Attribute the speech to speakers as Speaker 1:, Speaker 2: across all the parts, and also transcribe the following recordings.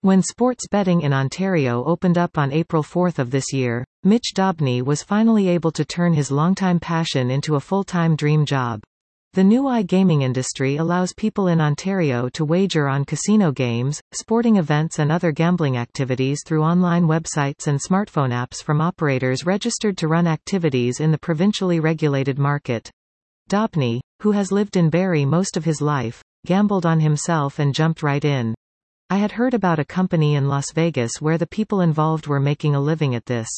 Speaker 1: When sports betting in Ontario opened up on April 4 of this year, Mitch Dobney was finally able to turn his longtime passion into a full-time dream job. The new iGaming industry allows people in Ontario to wager on casino games, sporting events and other gambling activities through online websites and smartphone apps from operators registered to run activities in the provincially regulated market. Dobney, who has lived in Barrie most of his life, gambled on himself and jumped right in. I had heard about a company in Las Vegas where the people involved were making a living at this.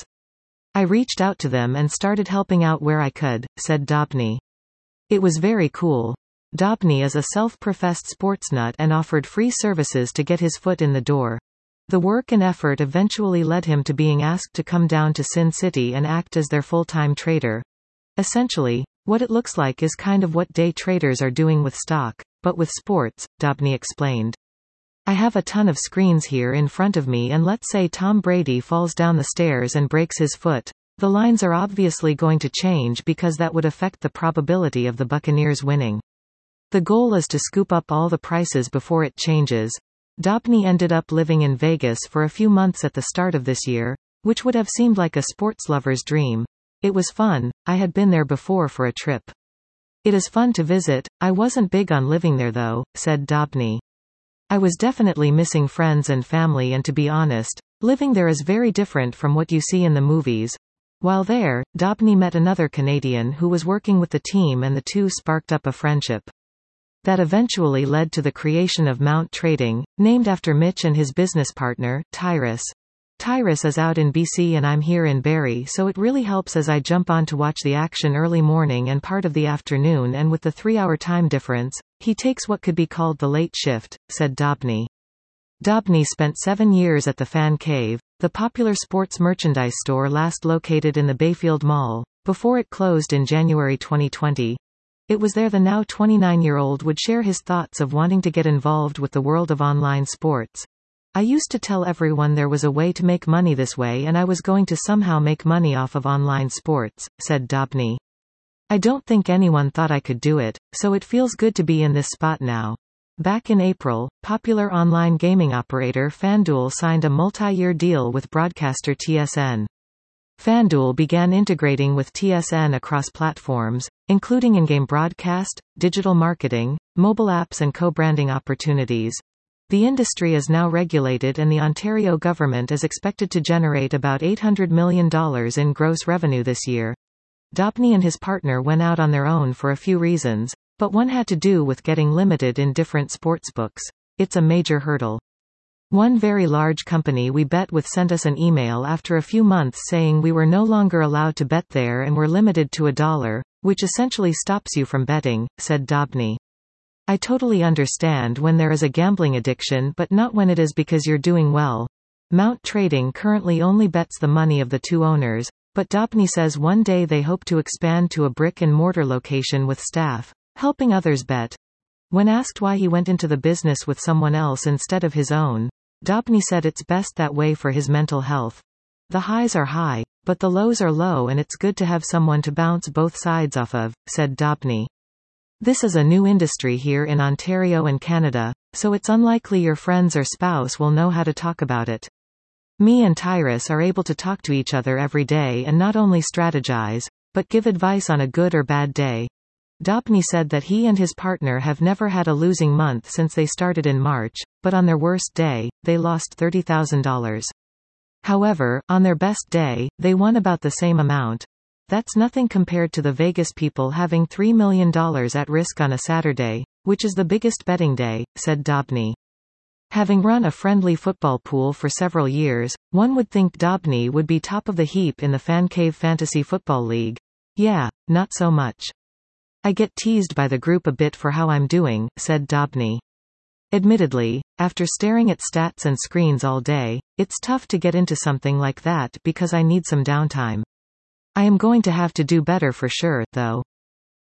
Speaker 1: I reached out to them and started helping out where I could, said Dobney. It was very cool. Dobney is a self-professed sports nut and offered free services to get his foot in the door. The work and effort eventually led him to being asked to come down to Sin City and act as their full-time trader. Essentially, what it looks like is kind of what day traders are doing with stock, but with sports, Dobney explained. I have a ton of screens here in front of me and let's say Tom Brady falls down the stairs and breaks his foot. The lines are obviously going to change because that would affect the probability of the Buccaneers winning. The goal is to scoop up all the prices before it changes. Dobney ended up living in Vegas for a few months at the start of this year, which would have seemed like a sports lover's dream. It was fun. I had been there before for a trip. It is fun to visit. I wasn't big on living there though, said Dobney. I was definitely missing friends and family and to be honest, living there is very different from what you see in the movies. While there, Dobney met another Canadian who was working with the team and the two sparked up a friendship. That eventually led to the creation of Mount Trading, named after Mitch and his business partner, Tyrus. Tyrus is out in BC and I'm here in Barrie, so it really helps as I jump on to watch the action early morning and part of the afternoon, and with the 3-hour time difference, he takes what could be called the late shift, said Dobney. Dobney spent 7 years at the Fan Cave, the popular sports merchandise store last located in the Bayfield Mall, before it closed in January 2020. It was there the now 29-year-old would share his thoughts of wanting to get involved with the world of online sports. I used to tell everyone there was a way to make money this way and I was going to somehow make money off of online sports, said Dobney. I don't think anyone thought I could do it, so it feels good to be in this spot now. Back in April, popular online gaming operator FanDuel signed a multi-year deal with broadcaster TSN. FanDuel began integrating with TSN across platforms, including in-game broadcast, digital marketing, mobile apps and co-branding opportunities. The industry is now regulated and the Ontario government is expected to generate about $800 million in gross revenue this year. Dobney and his partner went out on their own for a few reasons, but one had to do with getting limited in different sportsbooks. It's a major hurdle. One very large company we bet with sent us an email after a few months saying we were no longer allowed to bet there and were limited to $1, which essentially stops you from betting, said Dobney. I totally understand when there is a gambling addiction but not when it is because you're doing well. Mount Trading currently only bets the money of the two owners, but Dobney says one day they hope to expand to a brick-and-mortar location with staff, helping others bet. When asked why he went into the business with someone else instead of his own, Dobney said it's best that way for his mental health. The highs are high, but the lows are low and it's good to have someone to bounce both sides off of, said Dobney. This is a new industry here in Ontario and Canada, so it's unlikely your friends or spouse will know how to talk about it. Me and Tyrus are able to talk to each other every day and not only strategize, but give advice on a good or bad day. Dobney said that he and his partner have never had a losing month since they started in March, but on their worst day, they lost $30,000. However, on their best day, they won about the same amount. That's nothing compared to the Vegas people having $3 million at risk on a Saturday, which is the biggest betting day, said Dobney. Having run a friendly football pool for several years, one would think Dobney would be top of the heap in the Fan Cave Fantasy Football League. Yeah, not so much. I get teased by the group a bit for how I'm doing, said Dobney. Admittedly, after staring at stats and screens all day, it's tough to get into something like that because I need some downtime. I am going to have to do better for sure, though.